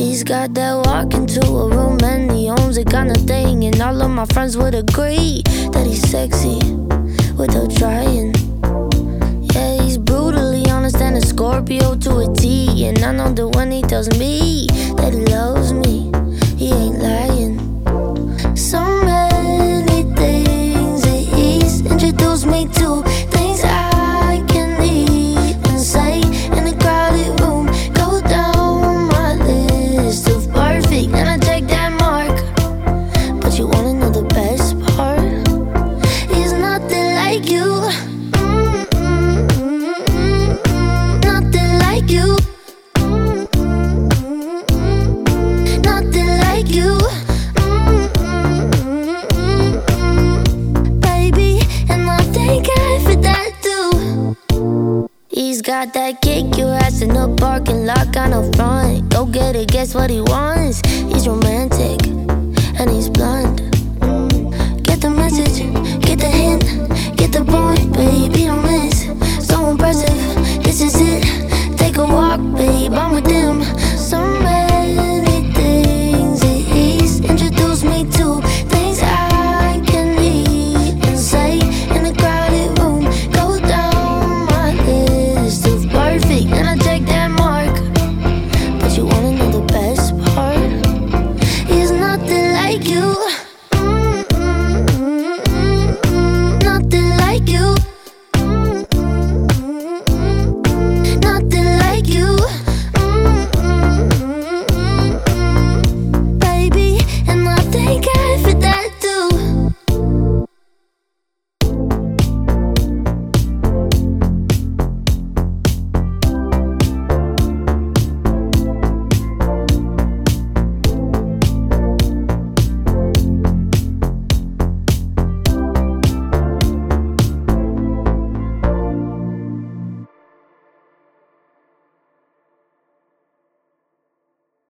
He's got that walk into a room and he owns it kind of thing. And all of my friends would agree that he's sexy without trying. Yeah, he's brutally honest and a Scorpio to a T. And I know that when he tells me that he loves me, he ain't lying. So many things that he's introduced me to, things I can eat and say in a crowded room. Go down my list of perfect and I take that mark. But you wanna know the best part? He's nothing like you. Nothing like you. Nothing like you. Baby, and I thank God for that too. He's got that kick your ass in the parking lot kind of front. Go get it, guess what he wants? He's romantic and he's blonde. Get the message, get the hint, get the point, baby, don't